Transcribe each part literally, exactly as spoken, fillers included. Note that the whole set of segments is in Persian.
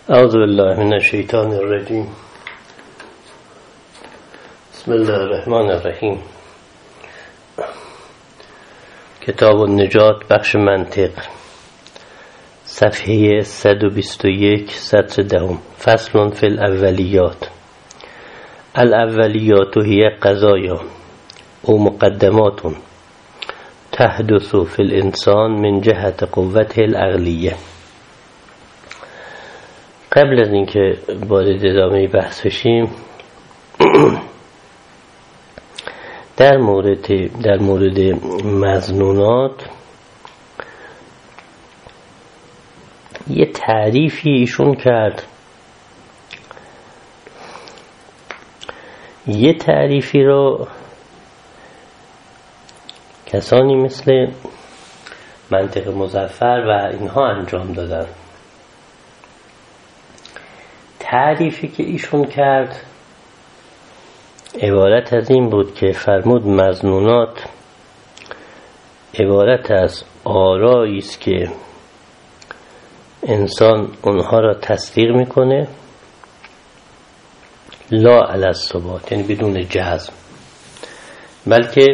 اعوذ بالله من الشیطان الرجیم. بسم الله الرحمن الرحیم. کتاب النجات، بخش منطق، صفحه صد و بیست و یک، سطر دهم. فصل فی الاولیات. الاولیات هی قضایا او مقدمات تحدث فی الانسان من جهت قوته العقلیه. قبل از اینکه وارد ادامه بحث بشیم، در مورد در مورد مظنونات یه تعریفی ایشون کرد. یه تعریفی رو کسانی مثل منطق مظفر و اینها انجام دادن. تعریفی که ایشون کرد عبارت از این بود که فرمود مظنونات عبارت از آرایی است که انسان اونها را تصدیق میکنه، لا علی الثبات، یعنی بدون جزم، بلکه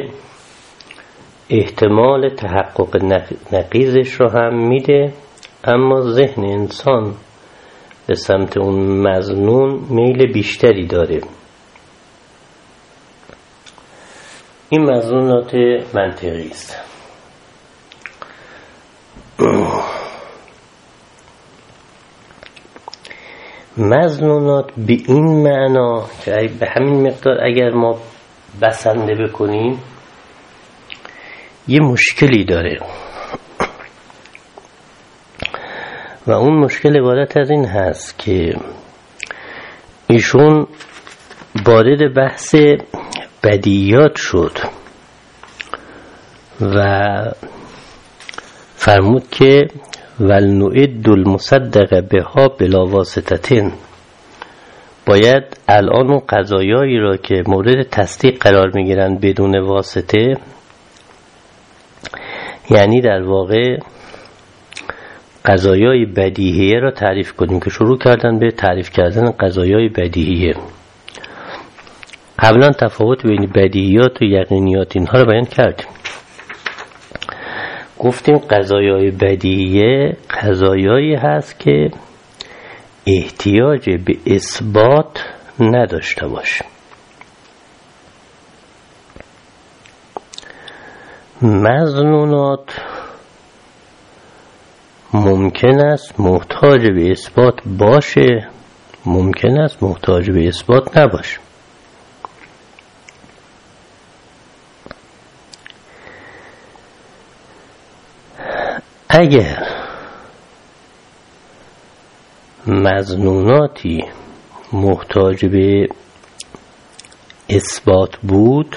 احتمال تحقق نقیضش رو هم میده، اما ذهن انسان به سمت اون مظنون میل بیشتری داره. این مظنونات منطقی است. مظنونات به این معنا که به همین مقدار اگر ما بسنده بکنیم یه مشکلی داره و اون مشکل عبارت از این هست که ایشون وارد بحث بدیهیات شد و فرمود که ولنعد المصدق بها بلا واسطتین، باید الان اون قضایایی را که مورد تصدیق قرار میگیرن بدون واسطه، یعنی در واقع قضایای بدیهیه را تعریف کنیم، که شروع کردن به تعریف کردن قضایای بدیهیه. قبلا تفاوت بین بدیهیات و یقینیات اینها را بیان کردیم. گفتیم قضایای بدیهیه قضایایی هست که احتیاج به اثبات نداشته باشه. مظنونات ممکن است محتاج به اثبات باشه، ممکن است محتاج به اثبات نباشه. اگر مظنوناتی محتاج به اثبات بود،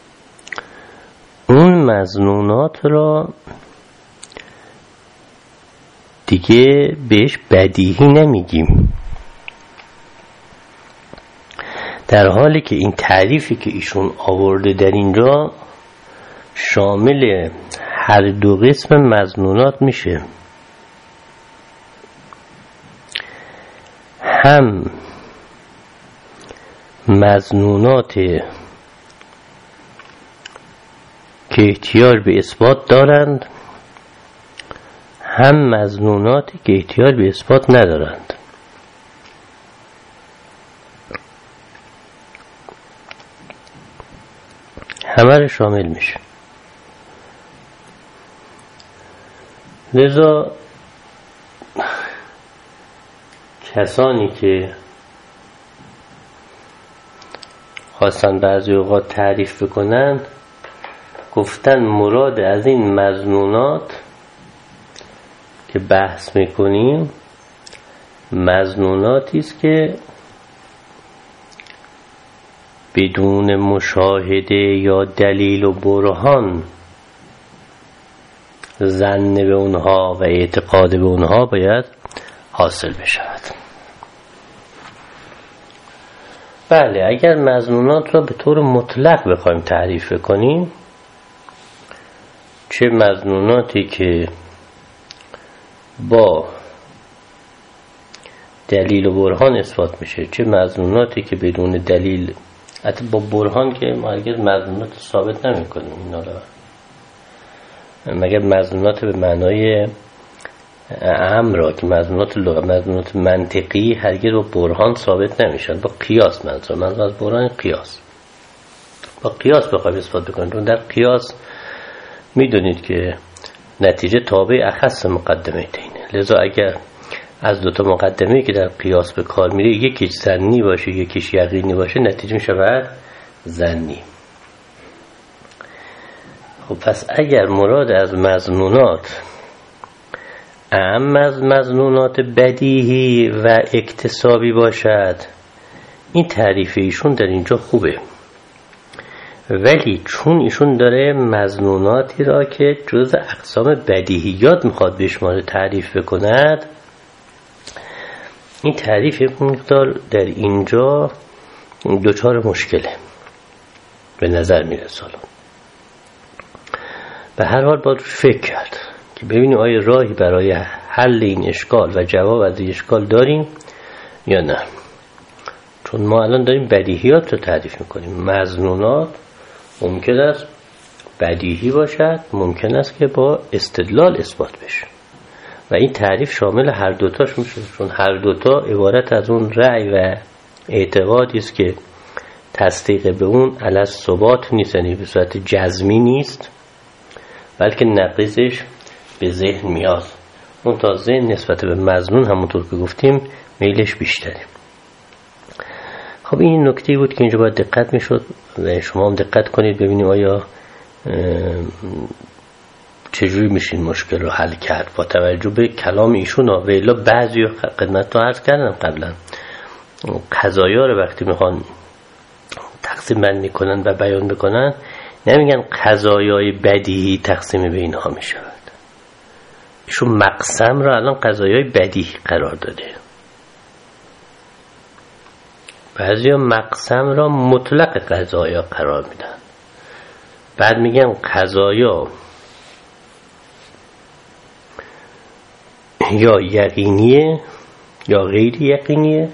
اون مظنونات را دیگه بهش بدیهی نمیگیم، در حالی که این تعریفی که ایشون آورده در اینجا شامل هر دو قسم مظنونات میشه. هم مظنونات که احتیاج به اثبات دارند، هم مظنوناتی که احتیاج به اثبات ندارند. همه رو شامل میشه. لذا کسانی که خواستن بعضی اوقات تعریف بکنن، گفتن مراد از این مظنونات که بحث میکنیم مظنوناتی است که بدون مشاهده یا دلیل و برهان ظن به اونها و اعتقاد به اونها باید حاصل بشود. بله، اگر مظنونات را به طور مطلق بخوایم تعریف کنیم، چه مظنوناتی که با دلیل و برهان اثبات میشه، چه مظنوناتی که بدون دلیل، حتی با برهان که ما هرگز مظنونات ثابت نمیکنیم اینا رو، مگر مظنونات به معنای اعم را که مظنونات لغوی، مظنونات منطقی هرگز با برهان ثابت نمیشن، با قیاس منظور منظور از برهان قیاس، با قیاس بخوایم اثبات بکنیم. چون در قیاس میدونید که نتیجه تابع اخص مقدمه دینه، لذا اگر از دوتا مقدمه که در قیاس به کار میره یکیش ظنی باشه یکیش یقینی باشه، نتیجه میشه بعد ظنی. خب پس اگر مراد از مظنونات اعم از مظنونات بدیهی و اکتسابی باشد، این تعریف ایشون در اینجا خوبه، ولی چون ایشون داره مظنوناتی را که جز اقسام بدیهیات میخواد به شمار تعریف بکند، این تعریف مقدار در اینجا دوچار مشکله به نظر میرسه. به هر حال باید فکر کرد که ببینیم آیا راهی برای حل این اشکال و جواب از این اشکال داریم یا نه. چون ما الان داریم بدیهیات رو تعریف میکنیم. مظنونات ممکن است بدیهی باشد، ممکن است که با استدلال اثبات بشه و این تعریف شامل هر دوتاش میشه، چون هر دوتا عبارت از اون رأی و اعتقادی است که تصدیق به اون علی ثبات نیست، یعنی به صورت جزمی نیست، بلکه نقیضش به ذهن میاد. اون تا ذهن نسبت به مظنون همونطور که گفتیم میلش بیشتره. خب این نکته بود که اینجا باید دقت میشد و شما هم دقت کنید ببینیم آیا چجوری میشه مشکل رو حل کرد با توجه به کلام ایشون. و الا بعضی خدمت رو عرض کردم قبلا، قضایا رو وقتی میخوان تقسیم بندی میکنن و بیان بکنن نمیگن قضایای بدیهی تقسیم به اینها میشود. ایشون مقسم رو الان قضایای بدیهی قرار داده، بعضی ها مقسم را مطلق قضایا قرار میدن، بعد میگن قضایا یا یقینیه یا غیر یقینیه،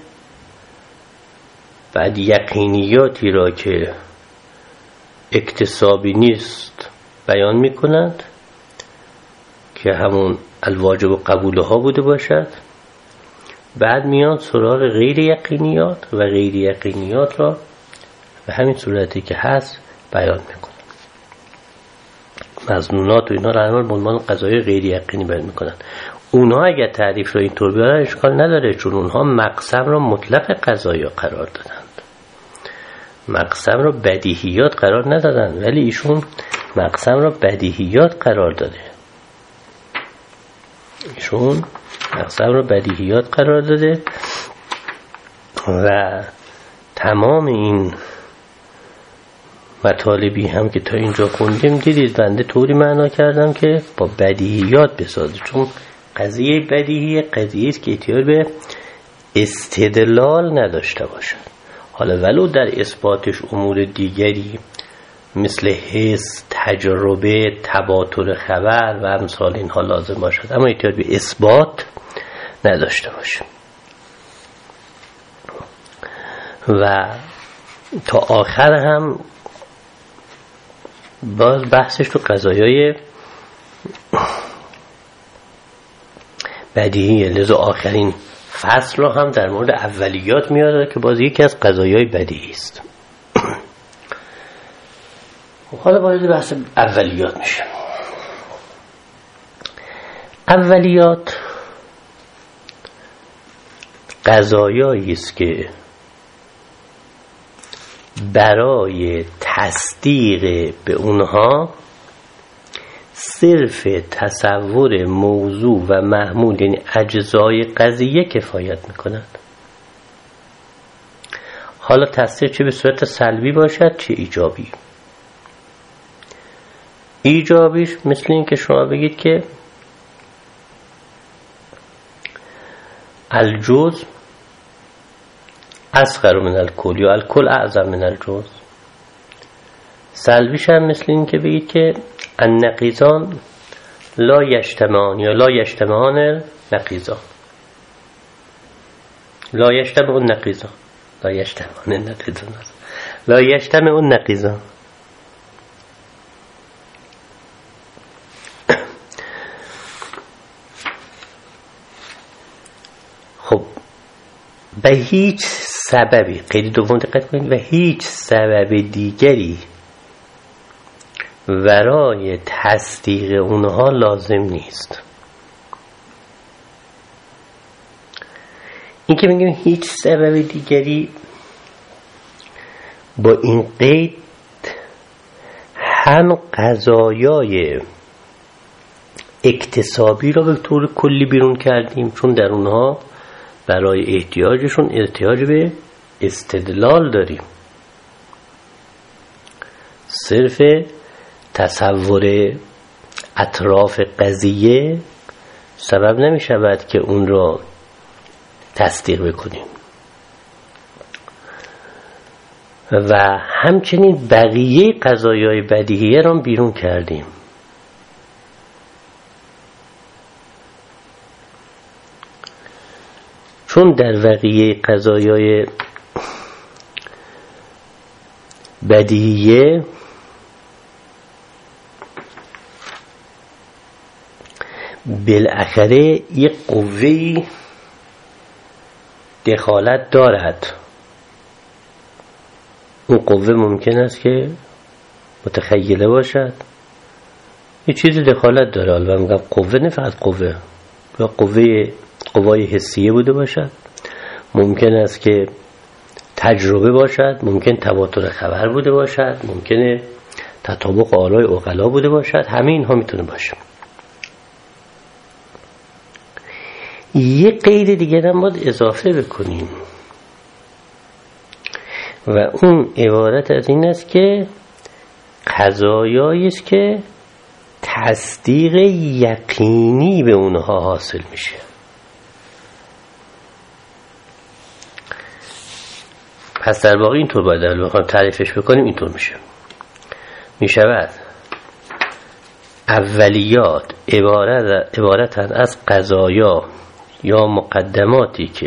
بعد یقینیاتی را که اکتسابی نیست بیان میکنند که همون الواجب و قبولها بوده باشد، بعد میان سراغ غیر یقینیات و غیر یقینیات را به همین صورتی که هست بیان میکنند. مظنونات و اینا را همه به عنوان قضایای غیر یقینی بیان میکنند. اونها اگر تعریف رو اینطور بیارن اشکال نداره، چون اونها مقسم را مطلق قضایا قرار دادند، مقسم را بدیهیات قرار ندادند، ولی ایشون مقسم را بدیهیات قرار داده. ایشون مقسم را بدیهیات قرار داده و تمام این مطالبی هم که تا اینجا خوندیم دیدید بنده طوری معنا کردم که با بدیهیات بسازه، چون قضیه بدیهی قضیه است که احتیاج به استدلال نداشته باشد. حالا ولو در اثباتش امور دیگری مثل حس، تجربه، تواتر خبر و امثال اینها لازم باشد، اما احتیاج به اثبات نداشته باشه. و تا آخر هم باز بحثش تو قضایای بدیهیه، لذا آخرین فصل رو هم در مورد اولیات میاره که باز یکی از قضایای بدیهی است. حالا باید بحث اولیات میشه. اولیات قضایایی است که برای تصدیق به اونها صرف تصور موضوع و محمول یعنی اجزای قضیه کفایت میکنند. حالا تصدیق چه به صورت سلبی باشد چه ایجابی. ایجابیش مثل این که شما بگید که الجزء اصغر من الکل یا الکل اعظم من الجزء. سلبیش هم مثل این که بگید که النقیضان لا یجتمعان یا لا یجتمعان نقیضان. لا یشتم اون نقیزا لا یشتم اون نقیزا لا یشتم اون نقیزا. خب به هیچ سببی، قید دوم دقت کنید، و هیچ سبب دیگری ورای تصدیق اونها لازم نیست. این که میگیم هیچ سبب دیگری، با این قید هم قضایای اکتسابی را به طور کلی بیرون کردیم، چون در اونها برای احتیاجشون احتیاج به استدلال داریم. صرف تصور اطراف قضیه سبب نمی شود که اون را تصدیق بکنیم. و همچنین بقیه قضایای بدیهیه را بیرون کردیم. چون در بقیه قضایای بدیهیه بالاخره یک قوه‌ای دخالت دارد. اون قوه ممکن است که متخیله باشد، یه چیزی دخالت داره. البته میگم قوه، نه فقط قوه، یا قوه قوای حسیه بوده باشد، ممکن است که تجربه باشد، ممکن تواتر خبر بوده باشد، ممکنه تطابق آرای عقلا بوده باشد. همه اینها میتونه باشه. یه قید دیگر هم باید اضافه بکنیم و اون عبارت از این است که قضایایی است که تصدیق یقینی به اونها حاصل میشه. پس در واقع اینطور باید بخوایم تعریفش بکنیم، اینطور میشه میشود اولیات عبارت عبارتن از قضایا یا مقدماتی که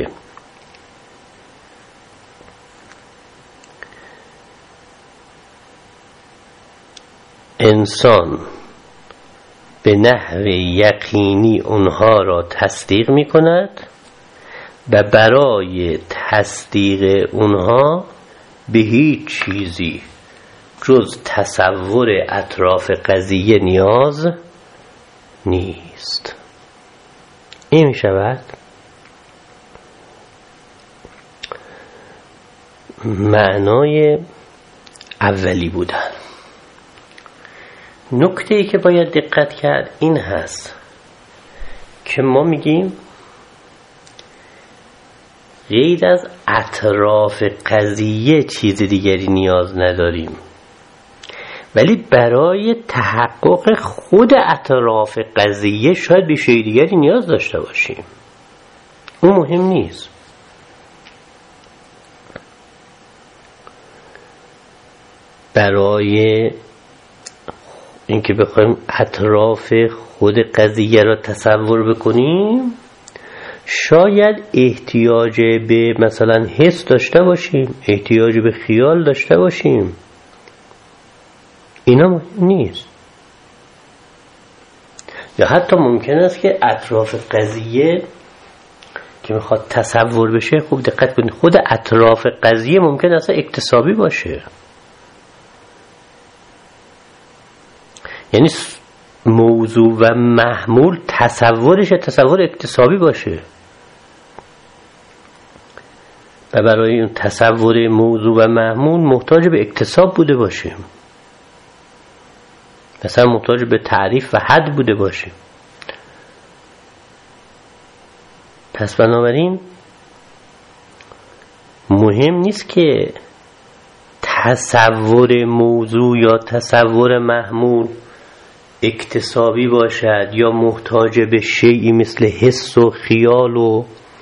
انسان به نحو یقینی اونها را تصدیق می کند و برای تصدیق اونها به هیچ چیزی جز تصور اطراف قضیه نیاز نیست. این می شود معنای اولی بودن. نکته ای که باید دقت کرد این هست که ما میگیم غیر از اطراف قضیه چیز دیگری نیاز نداریم، ولی برای تحقق خود اطراف قضیه شاید به شیء دیگری نیاز داشته باشیم. اون مهم نیست. برای اینکه بخوایم اطراف خود قضیه را تصور بکنیم شاید احتیاج به مثلا حس داشته باشیم، احتیاج به خیال داشته باشیم. اینا مهم نیست. یا حتی ممکن است که اطراف قضیه که میخواد تصور بشه، خوب دقت کنید، خود اطراف قضیه ممکن است اکتسابی باشه. یعنی موضوع و محمول تصورش تصور اکتسابی باشه و برای اون تصور موضوع و محمول محتاج به اکتساب بوده باشیم، مثلا محتاج به تعریف و حد بوده باشیم. پس بنابراین مهم نیست که تصور موضوع یا تصور محمول اکتسابی باشد یا محتاج به شیئی مثل حس و خیال و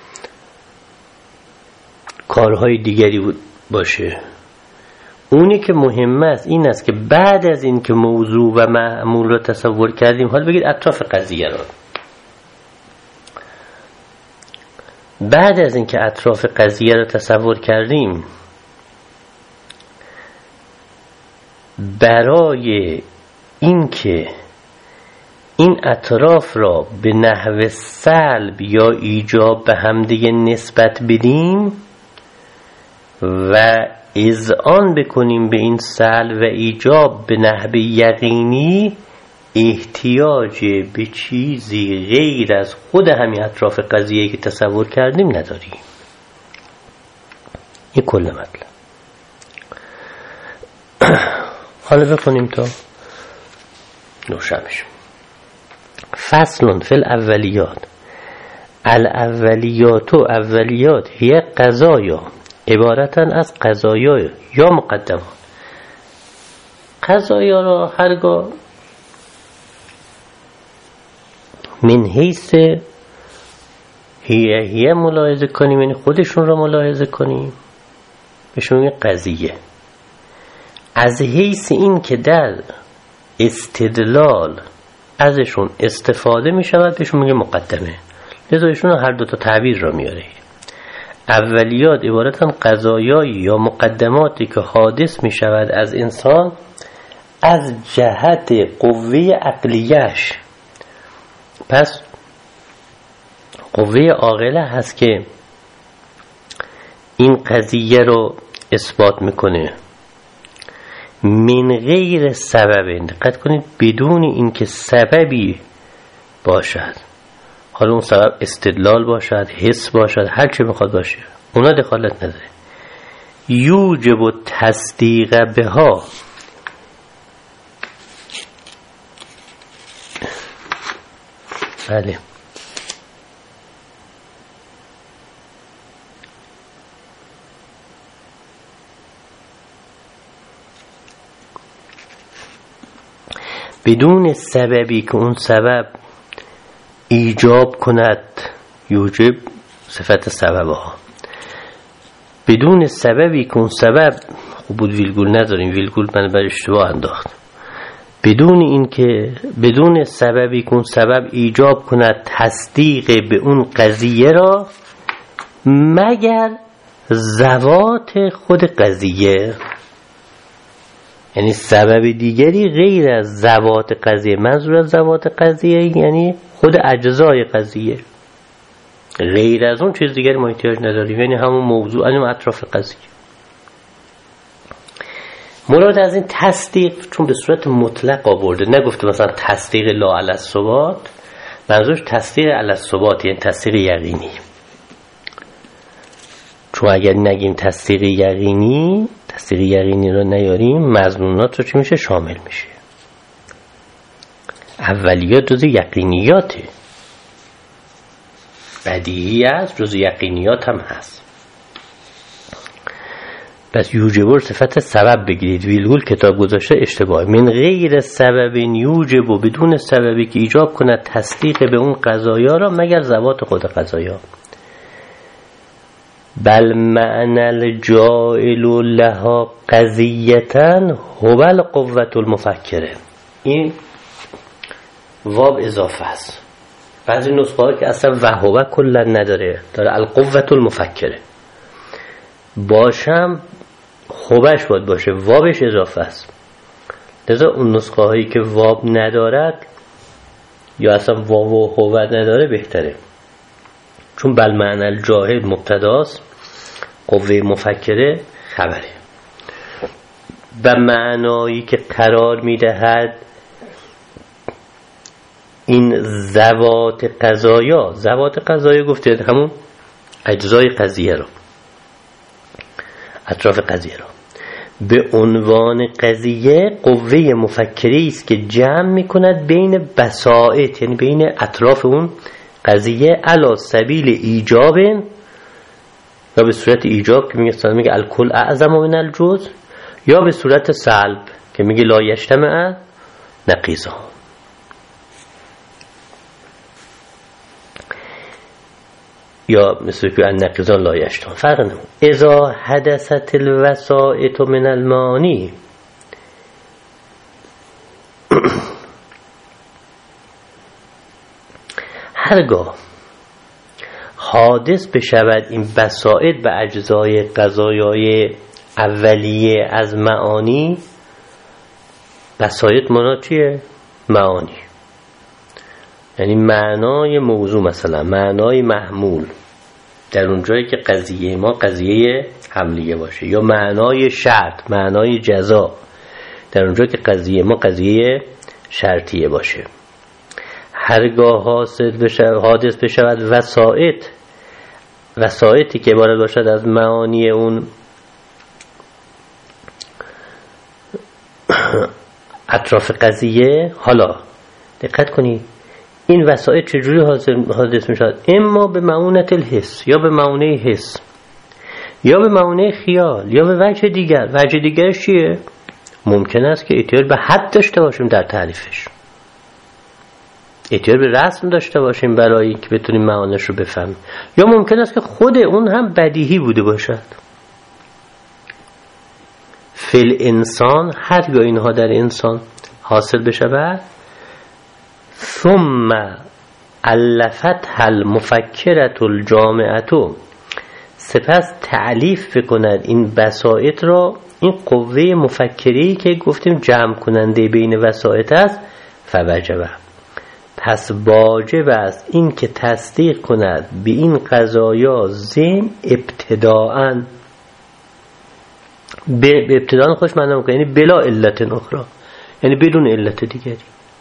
کارهای دیگری باشه. اونی که مهم است این است که بعد از این که موضوع و معمول را تصور کردیم، حالا بگید اطراف قضیه را بعد از اینکه اطراف قضیه رو تصور کردیم، برای اینکه این اطراف را به نحو سلب یا ایجاب به همدیگه نسبت بدیم و اذعان بکنیم به این سلب و ایجاب به نحو یقینی، احتیاج به چیزی غیر از خود همین اطراف قضیه که تصور کردیم نداریم. این کل مطلب. حالا بکنیم تا روشنش. فصل فی الاولیات. الاولیات و اولیات هی قضایا، عبارتن از قضایا یا مقدمات. قضایا را هرگاه من حیث هیه هیه ملاحظه کنیم، یعنی خودشون را ملاحظه کنیم، بهشون میگه قضیه. از حیث این که در استدلال ازشون استفاده می شود بهشون میگه مقدمه. لذا ایشون هر دو تا تعبیر را میاره. اولیات عبارتن قضایایی یا مقدماتی که حادث می شود از انسان از جهت قوه عقلیش. پس قوه عاقله هست که این قضیه رو اثبات میکنه. من غیر سبب، دقت کنید، بدون اینکه سببی باشد. حالا اون سبب استدلال باشد، حس باشد، هر چه میخواد باشه، اونا دخالت نداره. یوجب و تصدیق بها، بله، بدون سببی که اون سبب ایجاب کند، یوجب صفت سبب ها، بدون سببی که اون سبب، خوب بود ویلگول نداریم، ویلگول من بر اشتباه انداخت، بدون این که بدون سببی که اون سبب ایجاب کند تصدیق به اون قضیه را، مگر ذوات خود قضیه، یعنی سبب دیگری غیر از ذوات قضیه. منظور از ذوات قضیه یعنی خود اجزای قضیه، غیر از اون چیز دیگری ما احتیاج نداریم، یعنی همون موضوع، همون اطراف قضیه. مراد از این تصدیق چون به صورت مطلق آورده، نگفته مثلا تصدیق لا علی الثبات، منظورش تصدیق علی الثبات، یعنی تصدیق یقینی. چون اگر نگیم تصدیق یقینی، تصدیق یقینی رو نیاریم، مظنونات رو چی میشه؟ شامل میشه. اولیات جز یقینیاته، بدیهی است، جز یقینیات هم هست. پس یوجب صفت سبب بگیرید، ویلگول کتاب گذاشته اشتباه. من غیر سبب یوجب، و بدون سببی که ایجاب کند تصدیق به اون قضایا را، مگر ذوات خود قضایا. بل معنی الجائل لها قضیتن هو القوة المفکره. این واب اضافه است. بعضی نسخه ها که اصلا وهوه کلا نداره، داره القوة المفکره. باشم خوبش باید باشه، وابش اضافه است. لذا اون نسخه هایی که واب ندارد یا اصلا واب و هوه نداره بهتره، چون بل معنی الجاهل مبتداست، قوه مفکره خبره. به معنایی که قرار میدهد این ذوات قضایا، ذوات قضایا گفته همون اجزای قضیه رو، اطراف قضیه رو، به عنوان قضیه قوه مفکری است که جمع میکند بین بساطت، یعنی بین اطراف اون قضیه، علی سبیل ایجاب، یا به صورت ایجاب که میگه میگه الکل اعظم من الجزء، یا به صورت سلب که میگه لا یجتمع نقیضان. یا مثل که النقیضان لا یجتمع، فرق نمون. اذا حدثت الوسائط من المعانی، هرگاه حادث بشود این بساطت به اجزای قضایای اولیه از معانی. بساطت مانا چیه؟ معانی، یعنی معنای موضوع، مثلا معنای محمول در اونجایی که قضیه ما قضیه حملیه باشه، یا معنای شرط، معنای جزا در اونجایی که قضیه ما قضیه شرطیه باشه. هرگاه حاصل بشود، حادث بشود وسائط، وسائطی که عبارت باشد از معانی اون اطراف قضیه. حالا دقت کنید این وسائط چجوری حادث می شود؟ اما به معونت الحس، یا به معونه حس، یا به معونه خیال، یا به وجه دیگر. وجه دیگرش چیه؟ ممکن است که احتیاج به حد داشته باشیم در تعریفش، احتیاج به رسم داشته باشیم برای اینکه بتونیم معانیش رو بفهمیم، یا ممکن است که خود اون هم بدیهی بوده باشد. فل انسان، هرگاه اینها در انسان حاصل بشود، ثم الفتها المفکرة الجامعة، سپس تعلیف بکند این بساطت را این قوه مفکری که گفتیم جمع کننده بین وسائط است، فوجب، پس واجب است این که تصدیق کند به این قضایا ذهن ابتداءً. به ابتداءً خوش معنی میکنه یعنی بلا علت اخرى، یعنی بدون علت دیگری.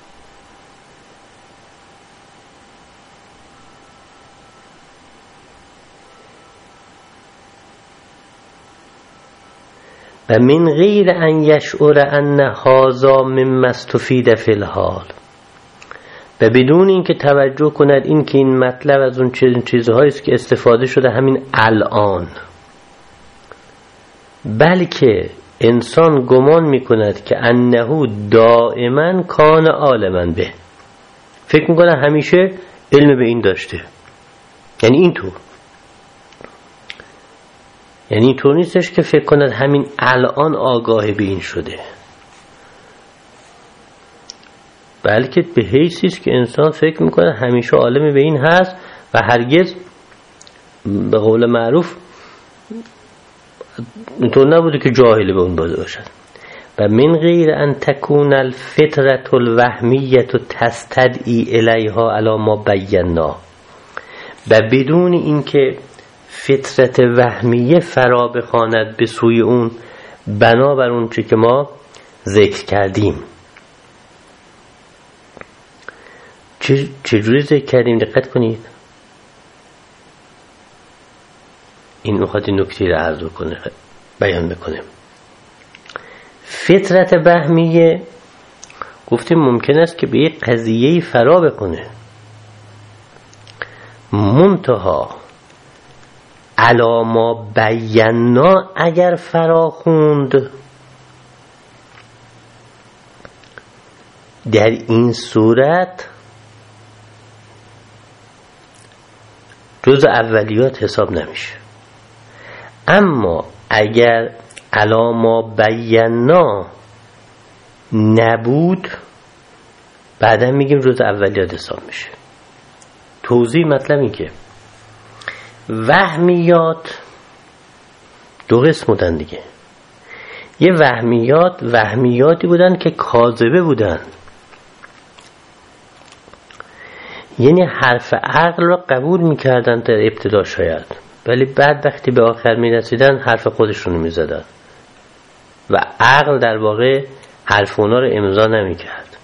و من غیر ان یشعر ان هذا مما استفید فی الحال، و بدون اینکه توجه کند این که این مطلب از اون چیزهایی است که استفاده شده همین الان، بلکه انسان گمان میکند که انه دائما کان عالما به، فکر میکنه همیشه علم به این داشته، یعنی اینطور، یعنی اینطور نیستش که فکر کند همین الان آگاه به این شده، بلکه به حیثی است که انسان فکر میکنه همیشه عالم به این هست و هرگز به قول معروف اینطور نبوده که جاهل به اون باشد. و من غیر ان تکون الفطرة الوهمیة تستدعی الیها علی ما بینا، و بدون اینکه فطرت وهمیه فرا بخواند به سوی اون بنابر اون چی که ما ذکر کردیم. چجوری ذکر کردیم؟ دقت کنید، این میخواد این نکته رو عرض کنه، بیان بکنه. فطرت وهمیه گفتیم ممکن است که به یک قضیه فرا بکنه، منتها علی ما بینا اگر فرا خوند، در این صورت جز اولیات حساب نمیشه. اما اگر علی ما بینا نبود، بعدا میگیم جز اولیات حساب میشه. توضیح مطلب این که وهمیات دو قسم بودن دیگه. یه وهمیات وهمیاتی بودن که کاذبه بودن، یعنی حرف عقل را قبول میکردن در ابتدا شاید، ولی بعد وقتی به آخر میرسیدن حرف خودشون میزدن و عقل در واقع حرف اونا رو امضا نمیکرد.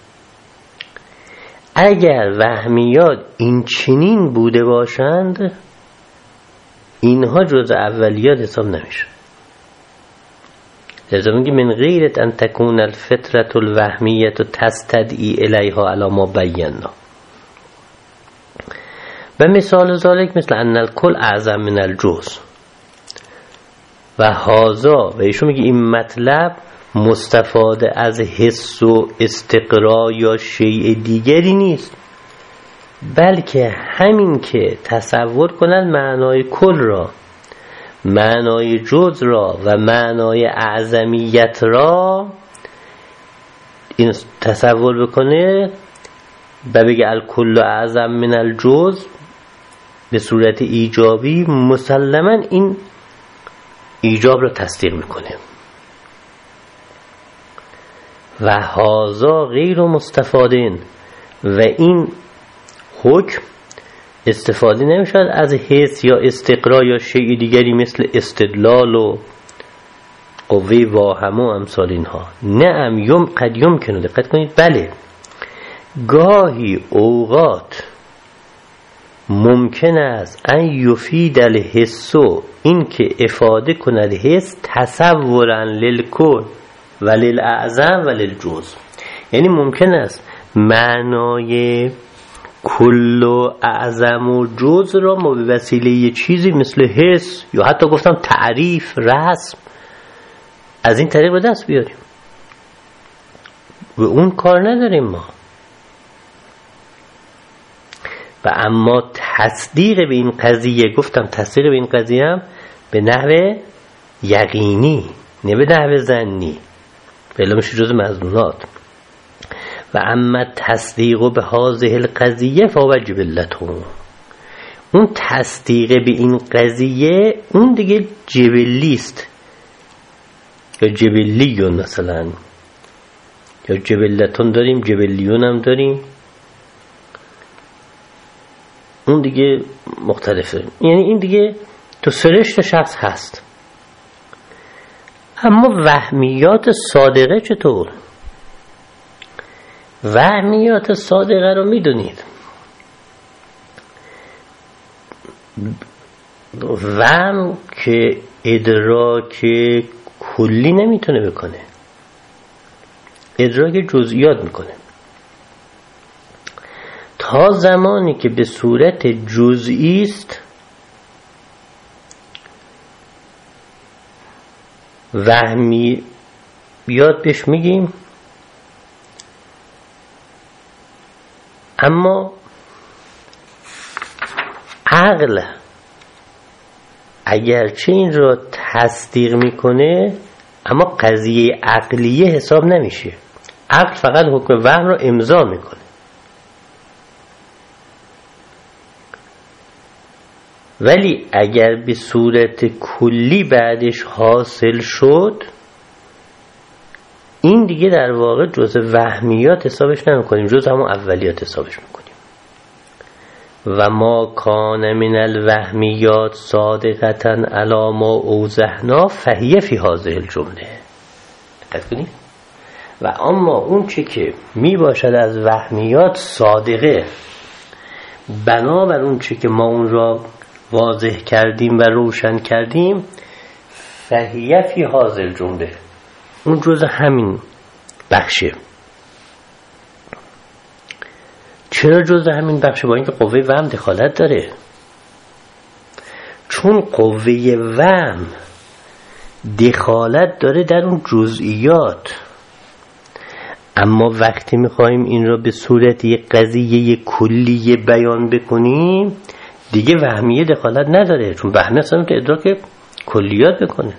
اگر وهمیات این چنین بوده باشند، اینها جز اولیات حساب نمیشه. لذا میگه من غیرت ان تکون الفطرة الوهمیة تستدعی الیها علی ما بینا. و مثال ذالک مثل ان الکل اعظم من الجزء و هذا، و ایشون میگه این مطلب مستفاده از حس و استقرا یا شیء دیگری نیست، بلکه همین که تصور کنند معنای کل را، معنای جز را و معنای اعظمیت را این تصور بکنه و بگه الکل اعظم من الجز، به صورت ایجابی مسلما این ایجاب را تصدیق میکنه و هازا غیر مستفادین و این حکم استفاده نمیشد از حس یا استقرا یا شیء دیگری مثل استدلال و قوه واهم و امثال اینها. نعم یم قد یمکنه، دقت کنید، بله گاهی اوقات ممکن است ان یفید الحس، این که افاده کند حس تصورا للکل و للاعظم و للجزء، یعنی ممکن است معنای کل و اعظم و جزء را ما به وسیله یه چیزی مثل حس یا حتی گفتم تعریف، رسم، از این طریق به دست بیاریم و اون کار نداریم ما. و اما تصدیق به این قضیه، گفتم تصدیق به این قضیه هم به نحو یقینی نه به نحو ظنی، بلا میشه جز مظنونات. و اما تصدیق به هذه القضیه فواجب جبلتهم، اون تصدیق به این قضیه اون دیگه جبلیست یا جبلیون، مثلا یا جبلتون داریم، جبلیون هم داریم، اون دیگه مختلفه، یعنی این دیگه تو سرشت شخص هست. اما وهمیات صادقه چطور؟ وهمیات صادقه رو میدونید، وهم که ادراک کلی نمیتونه بکنه، ادراک جزئیات میکنه. تا زمانی که به صورت جزئی است وهمی بیاد بهش میگیم، اما عقل اگرچه این را تصدیق میکنه اما قضیه عقلیه حساب نمیشه، عقل فقط حکم وهم را امضا میکنه. ولی اگر به صورت کلی بعدش حاصل شد، این دیگه در واقع جزء وهمیات حسابش نمیکنیم، جزء همون اولیات حسابش میکنیم. و ما کان من الوهمیات صادقتا علی ما اوضحنا فهی فی هذه الجمله. دقت کنید. و اما اون چی که می باشد از وهمیات صادقه بنابر اون چی که ما اون را واضح کردیم و روشن کردیم، فهی فی هذه الجمله، اون جزء همین بخشه. چرا جزء همین بخشه؟ با اینکه قوه وهم دخالت داره، چون قوه وهم دخالت داره در اون جزئیات. اما وقتی میخوایم این را به صورت یک قضیه کلیه بیان بکنیم دیگه وهمیه دخالت نداره، چون وهم اصلا که ادراک کلیات بکنه.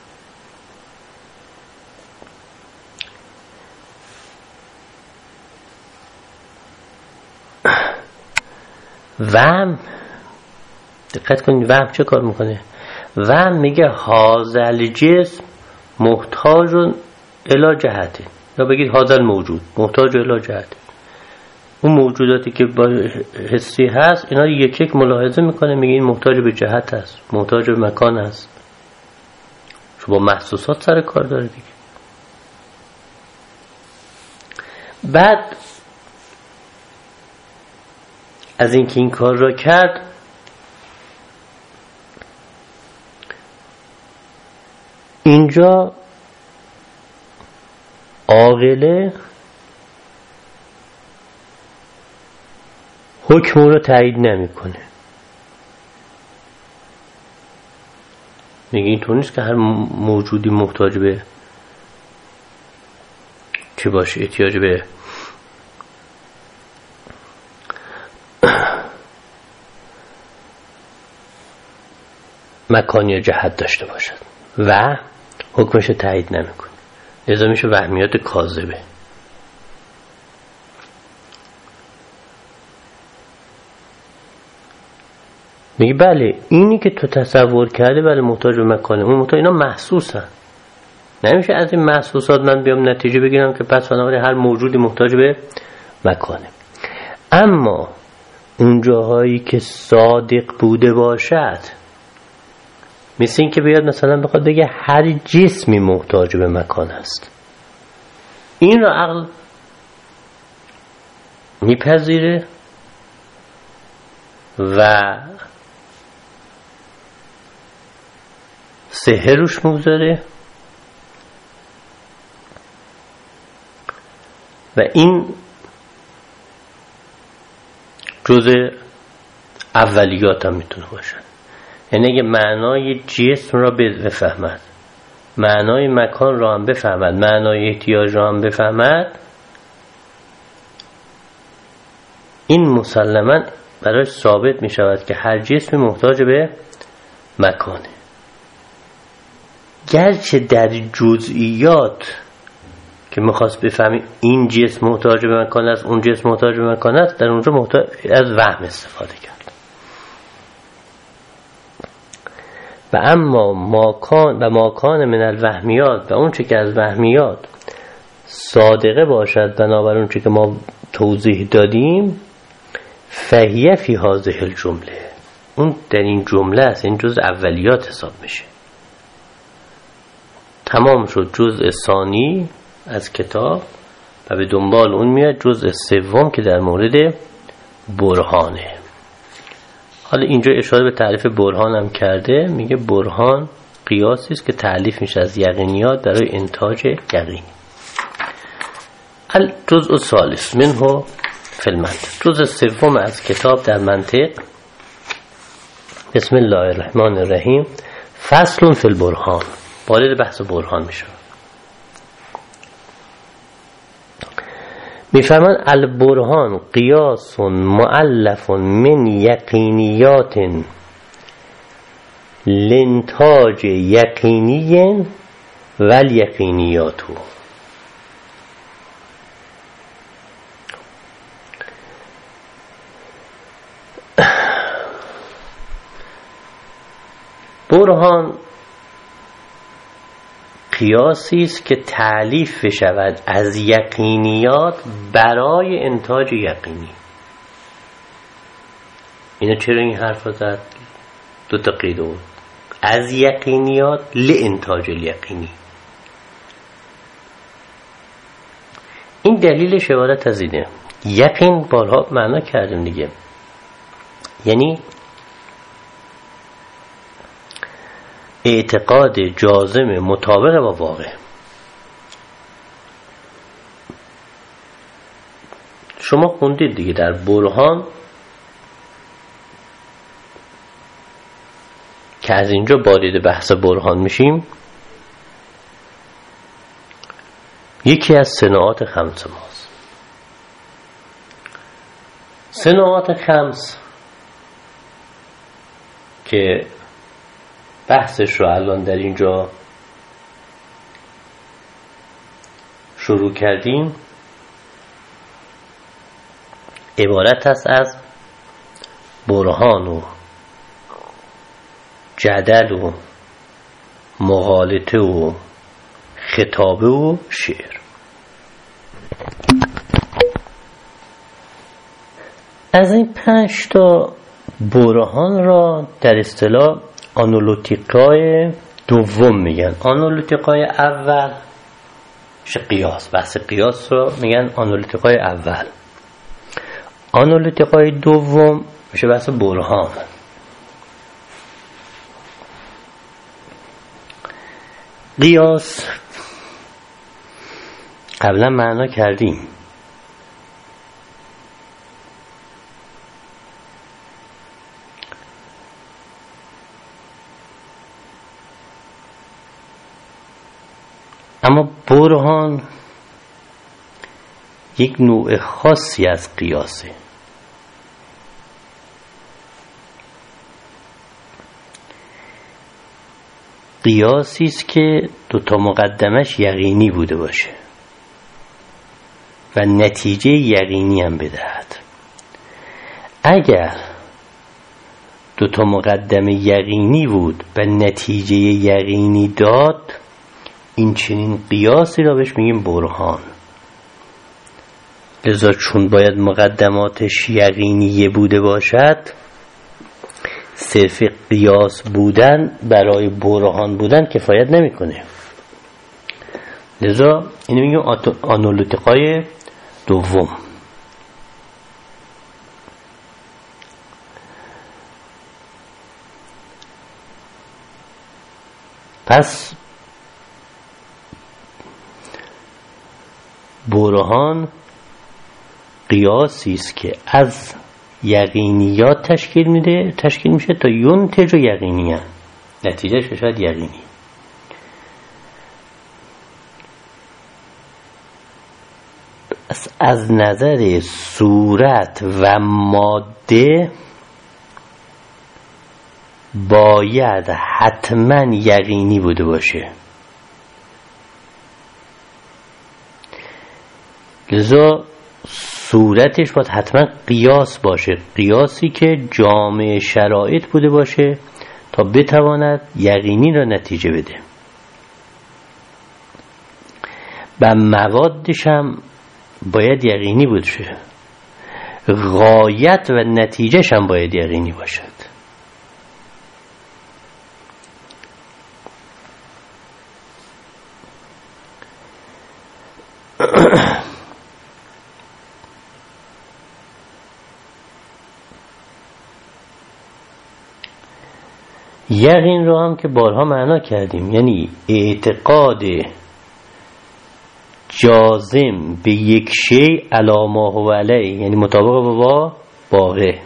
وهم دقت کنید، وهم چه کار میکنه؟ وهم میگه هازل جسم محتاج الی جهته، یا بگید هازل موجود محتاج الی جهته. اون موجوداتی که با حسی هست اینا یک یک ملاحظه میکنه، میگه این محتاج به جهت هست، محتاج به مکان هست، چون با محسوسات سر کار داره دیگه. بعد از اینکه این کار را کرد، اینجا عاقله حکم رو تایید نمیکنه، میگه اینطور نیست که هر موجودی محتاج به چی باشه، احتیاج به مکان یا جهت داشته باشد و حکمش تایید نمیکنه، لذا میشه وهمیات کاذبه. میگه بله اینی که تو تصور کرده بله محتاج به مکانه، اون محتاج، اینا محسوسن. نمیشه از این محسوسات من بیام نتیجه بگیرم که پس بنابراین هر موجودی محتاج به مکانه. اما اون جاهایی که صادق بوده باشد، مثل این که بیاد مثلا بخواد بگه هر جسمی محتاج به مکان است، این را عقل میپذیره و سحر روش میگذاره و این جزء اولیات هم میتونه باشه. یعنی اگه معنای جسم را بفهمد، معنای مکان را هم بفهمد، معنای احتیاج را هم بفهمد، این مسلماً برای ثابت می شود که هر جسم محتاج به مکانه. گرچه در جزئیات که میخواست بفهمی این جسم محتاج به مکان است، اون جسم محتاج به مکان است، در اونجا محتاج از وهم استفاده کرد. و اما ماکان و ماکان من الوهمیات، و اون چه که از وهمیات صادقه باشد بنابر اون چه که ما توضیح دادیم، فهیه فی هذه الجمله، اون در این جمله است، این جزء اولیات حساب میشه. تمام شد جزء ثانی از کتاب و به دنبال اون میاد جزء سوم که در مورد برهانه. حالا اینجا اشاره به تعریف برهان هم کرده، میگه برهان قیاسی است که تألیف میشه از یقینیات برای انتاج یقینی. الجزء الثالث منه فی المنطق، جزء سوم از کتاب در منطق. بسم الله الرحمن الرحیم. فصل فی البرهان، وارد بحث برهان میشه. میفرمان البرهان قیاس مؤلف من یقینیات لانتاج یقینی و الیقینیات. برهان قیاسی است که تألیف شود از یقینیات برای انتاج یقینی. اینا چرا این حرف زد؟ دو تا قید بود. از یقینیات لانتاج الیقینی. این دلیلش عبارت از اینه. یقین بارها معنا کردیم دیگه، یعنی اعتقاد جازم مطابق با واقع. شما خوندید دیگه در برهان که از اینجا وارد بحث برهان میشیم، یکی از صناعات خمس ماست. صناعات خمس که بحثش رو الان در اینجا شروع کردیم، عبارت است از برهان و جدل و مغالطه و خطابه و شعر. از این پنج تا برهان را در اصطلاح آنالیتیکای دوم میگن. آنالیتیکای اول میشه قیاس، بحث قیاس رو میگن آنالیتیکای اول. آنالیتیکای دوم میشه بحث برهان. قیاس قبلا معنا کردیم، اما برهان یک نوع خاصی از قیاسه. قیاسی است که دو تا مقدمش یقینی بوده باشه و نتیجه یقینی هم بدهد. اگر دو تا مقدمه یقینی بود و نتیجه یقینی داد، این چنین قیاسی را بهش میگیم برهان. لذا چون باید مقدماتش یقینیه بوده باشد، صرف قیاس بودن برای برهان بودن کفایت نمیکنه. لذا اینو میگیم آنالیتیقای دوم. پس برهان قیاسی است که از یقینیات تشکیل میده تشکیل میشه تا ینتج یقینیه، نتیجهش بشود یقینی. از نظر صورت و ماده باید حتما یقینی بوده باشه. لذا صورتش باید حتما قیاس باشه، قیاسی که جامع شرایط بوده باشه تا بتواند یقینی را نتیجه بده. و موادش هم باید یقینی باشه، غایت و نتیجهش هم باید یقینی باشد. یقین رو هم که بارها معنا کردیم، یعنی اعتقاد جازم به یک شیء علی ما هو علیه، یعنی مطابق با واقع.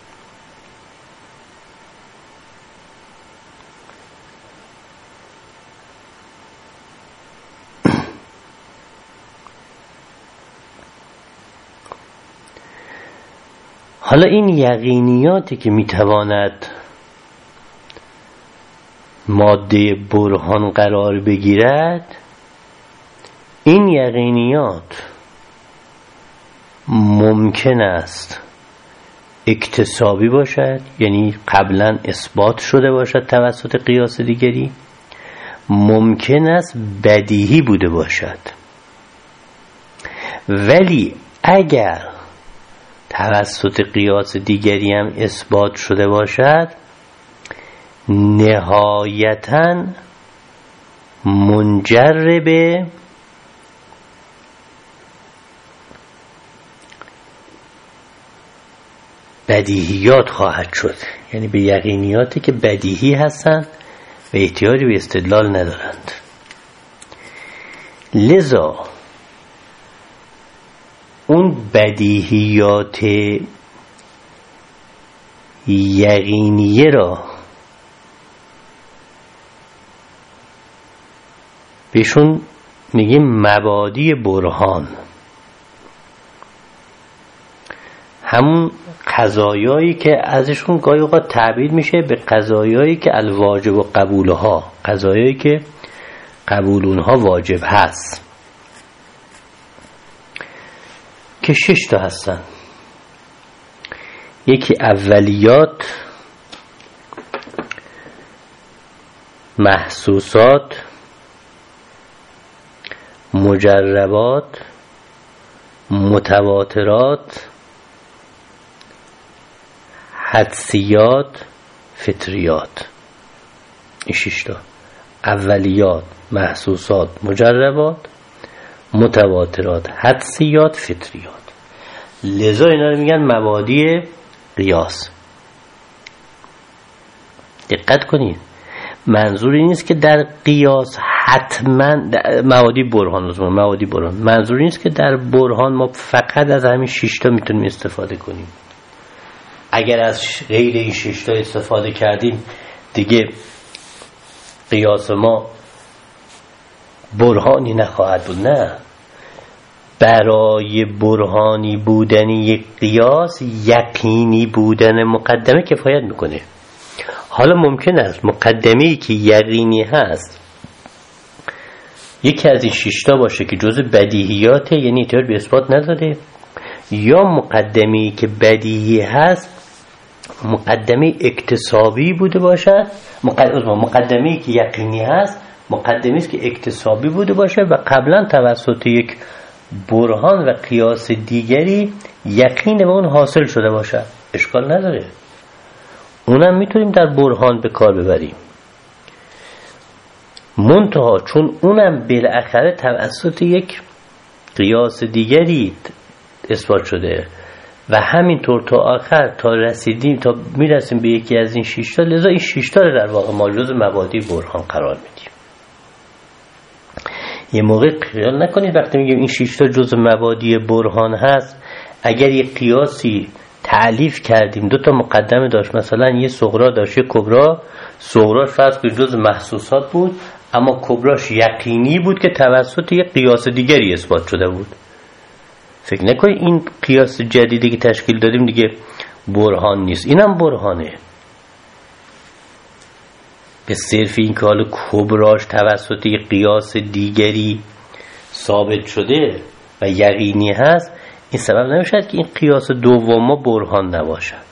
حالا این یقینیاتی که میتواند ماده برهان قرار بگیرد، این یقینیات ممکن است اکتسابی باشد، یعنی قبلا اثبات شده باشد توسط قیاس دیگری، ممکن است بدیهی بوده باشد. ولی اگر توسط قیاس دیگری هم اثبات شده باشد، نهایتاً منجر به بدیهیات خواهد شد، یعنی به یقینیاتی که بدیهی هستند و احتیاجی به استدلال ندارند. لذا اون بدیهیات یقینیه را بهشون میگیم مبادی برهان، همون قضایایی که ازشون گاهی اوقات تعبیر میشه به قضایایی که الواجب و قبولها، قضایایی که قبول اونها واجب هست، که شش تا هستن. یکی اولیات، محسوسات، مجربات، متواترات، حدسیات، فطریات. این شش تا: اولیات، محسوسات، مجربات، متواترات، حدسیات، فطریات. لذا اینا رو میگن مبادی قیاس. دقت کنید، منظور این نیست که در قیاس حتما مبادی برهان، مبادی برهان منظور این نیست که در برهان ما فقط از همین شش تا میتونیم استفاده کنیم. اگر از غیر این شش تا استفاده کردیم دیگه قیاس ما برهانی نخواهد بود. نه، برای برهانی بودن یک قیاس یقینی بودن مقدمه کفایت میکنه. حالا ممکن است مقدمه‌ای که یقینی هست یکی از این شش تا باشه که جزء بدیهیاته، یعنی احتیاج به اثبات نداره، یا مقدمه‌ای که بدیهی هست مقدمه اکتسابی بوده باشد، مقدمه‌ای که یقینی هست مقدمه‌ای است که اکتسابی بوده باشه و قبلا توسط یک برهان و قیاس دیگری یقین به اون حاصل شده باشه، اشکال نداره، اونم میتونیم در برهان به کار ببریم. منتها چون اونم بالاخره توسط یک قیاس دیگری اثبات شده و همینطور تا آخر تا رسیدیم تا میرسیم به یکی از این شش تا، لذا این شش تا رو در واقع ما جزء مبادی برهان قرار میدیم. یه موقع خیال نکنید وقتی میگیم این شش تا جزء مبادی برهان هست، اگر یه قیاسی تعلیف کردیم دو تا مقدمه داشت، مثلا یه صغرا داشت یه کبرا، صغراش فرض کنید جزء محسوسات بود اما کبراش یقینی بود که توسط یه قیاس دیگری اثبات شده بود، فکر نکنید این قیاس جدیدی که تشکیل دادیم دیگه برهان نیست، اینم برهانه. به صرف این که حالا کبراش توسط یک قیاس دیگری ثابت شده و یقینی هست، این سبب نمیشد که این قیاس دوم برهان نباشد.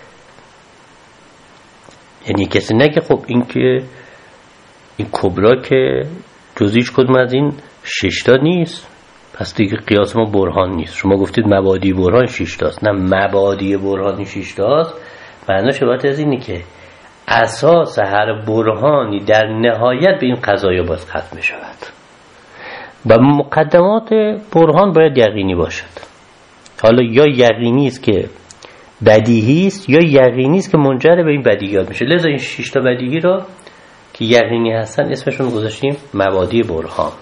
یعنی کسی نگه خب این که این کبرا که جزیش کدوم از این ششتا نیست پس دیگه قیاس ما برهان نیست. شما گفتید مبادی برهان شش تاست، نه مبادی برهانی شش تاست. معناش عبارت از اینه که اساس هر برهانی در نهایت به این قضایا باز ختم می شود و مقدمات برهان باید یقینی باشد. حالا یا یقینی است که بدیهی است یا یقینی است که منجر به این بدیهیات میشه، لذا این شش تا بدیهی رو که یقینی هستن اسمشون گذاشتیم مبادی برهان.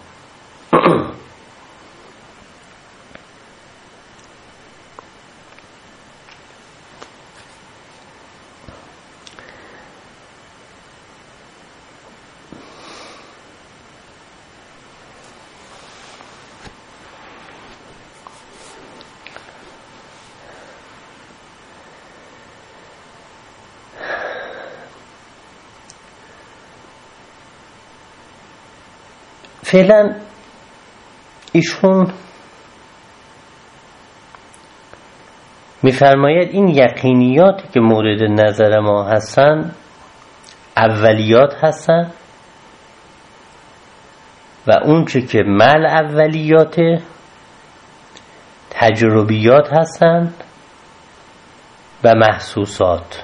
فعلا ایشون میفرماید این یقینیاتی که مورد نظر ما هستن اولیات هستن و اون چه که مل اولیات تجربیات هستند و محسوسات.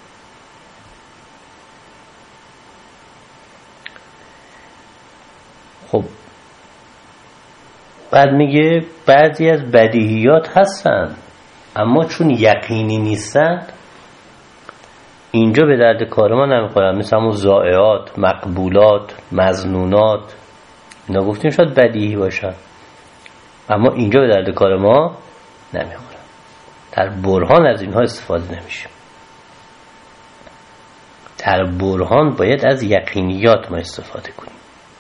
خب بعد میگه بعضی از بدیهیات هستن اما چون یقینی نیستن اینجا به درد کار ما نمیخورن، مثل همون ضائعات، مقبولات، مظنونات، اینا گفتیم شاید بدیهی باشن اما اینجا به درد کار ما نمیخورن. در برهان از اینها استفاده نمیشه. در برهان باید از یقینیات ما استفاده کنیم.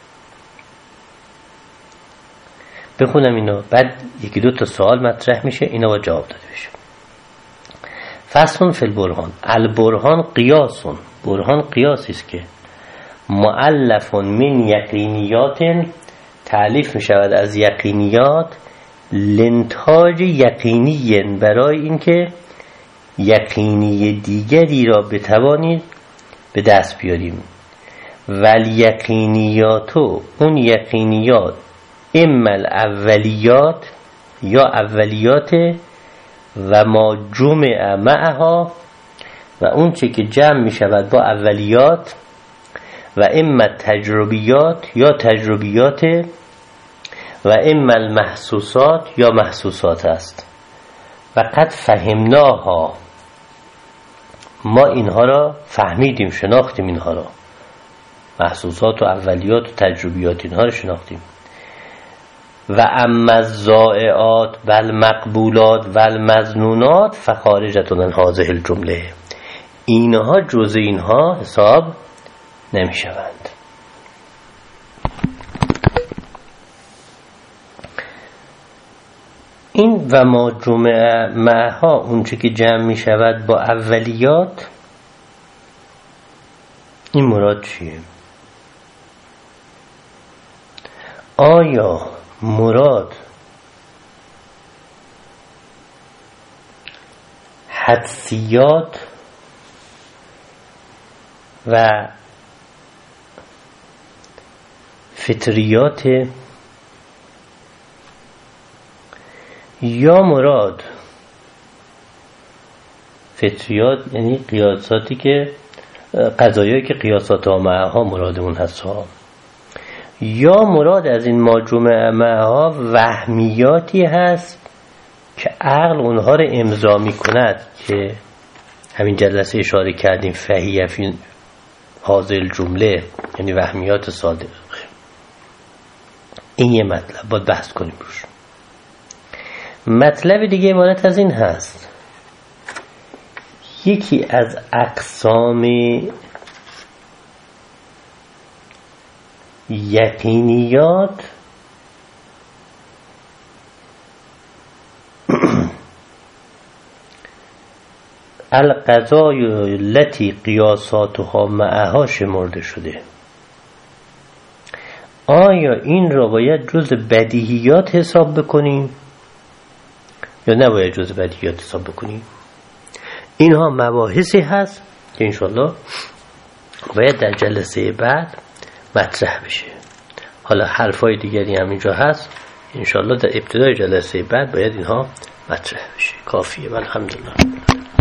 بخونم اینو بعد یکی دو تا سوال مطرح میشه، اینا با جواب داده بشه. فصل فی البرهان. البرهان قیاسون، برهان قیاسی است که مؤلف من یقینیات تعلیف میشود از یقینیات لنتاج یقینی، برای اینکه یقینی دیگری را بتوانید به دست بیاریم. ولی یقینیاتو، اون یقینیات اما الاولیات یا اولیات و ما جمع معها و اون چه که جمع می شود با اولیات و اما تجربیات یا تجربیات و اما المحسوسات یا محسوسات است. و قد فهمناها، ما اینها را فهمیدیم، شناختیم اینها را، محسوسات و اولیات و تجربیات اینها را شناختیم. و اما الضائعات و المقبولات و المظنونات فخارجة عن هذه الجمله، اینها جزء اینها حساب نمی شوند. این و ما جمع معها، اون چه که جمع می شود با اولیات، این مراد چیه؟ آیا مراد حدسیات و فطریات یا مراد فطریات یعنی قیاساتی که قضایایی که قیاسات ها معها مراد اون هست ها، یا مراد از این مجموعه معها وهمیاتی هست که عقل اونها رو امضا می کند که همین جلسه اشاره کردیم فهیه فی هذه الجمله، یعنی وهمیات صادقه. این یه مطلب باید بحث کنیم روش. مطلب دیگه عبارت از این هست، یکی از اقسام یقینیات القضای التي قیاساتها معها شمرده شده. آیا این را باید جز بدیهیات حساب بکنیم یا نباید جز بدیهیات حساب بکنیم؟ اینها مباحثی هست که انشالله باید در جلسه بعد مطرح بشه. حالا حرفای دیگری هم اینجا هست، انشالله در ابتدای جلسه بعد باید اینها مطرح بشه. کافیه. الحمدلله.